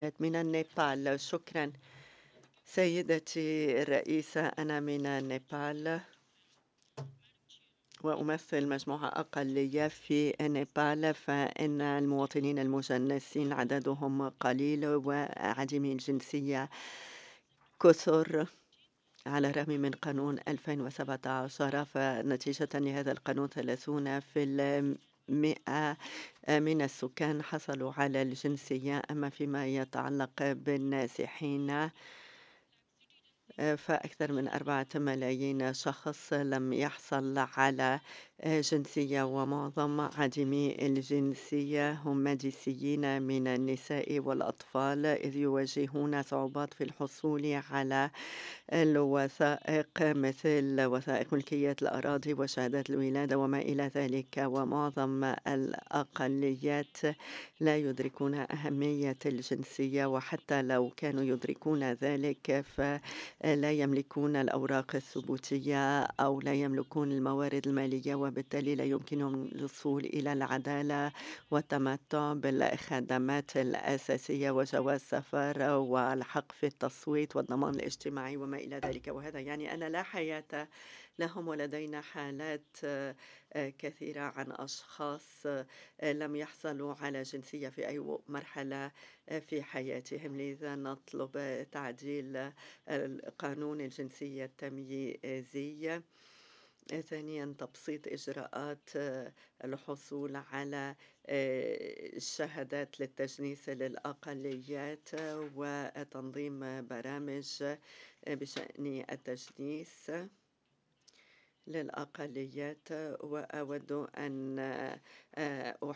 من النيبال. شكرا سيدتي الرئيسة، أنا من النيبال وأمثل مجموعة أقلية في نيبال، فإن المواطنين المجنسين عددهم قليل وعديمي الجنسية كثر على الرغم من قانون 2017. فنتيجة لهذا القانون 30% من السكان حصلوا على الجنسية. أما فيما يتعلق بالنازحين فأكثر من 4 ملايين شخص لم يحصل على جنسية، ومعظم عديمي الجنسية هم ماديسيين من النساء والأطفال، إذ يواجهون صعوبات في الحصول على الوثائق مثل وثائق ملكية الأراضي وشهادات الولادة وما إلى ذلك. ومعظم الأقليات لا يدركون أهمية الجنسية، وحتى لو كانوا يدركون ذلك فلا يملكون الأوراق الثبوتية أو لا يملكون الموارد المالية، وبالتالي لا يمكنهم الوصول إلى العدالة والتمتع بالخدمات الأساسية وجواز سفر والحق في التصويت والضمان الاجتماعي وما إلى ذلك. وهذا يعني أن لا حياة لهم، ولدينا حالات كثيرة عن أشخاص لم يحصلوا على جنسية في أي مرحلة في حياتهم. لذا نطلب تعديل قانون الجنسية التمييزي. ثانيا تبسيط إجراءات الحصول على الشهادات للتجنيس للأقليات وتنظيم برامج بشأن التجنيس للأقليات. وأود أن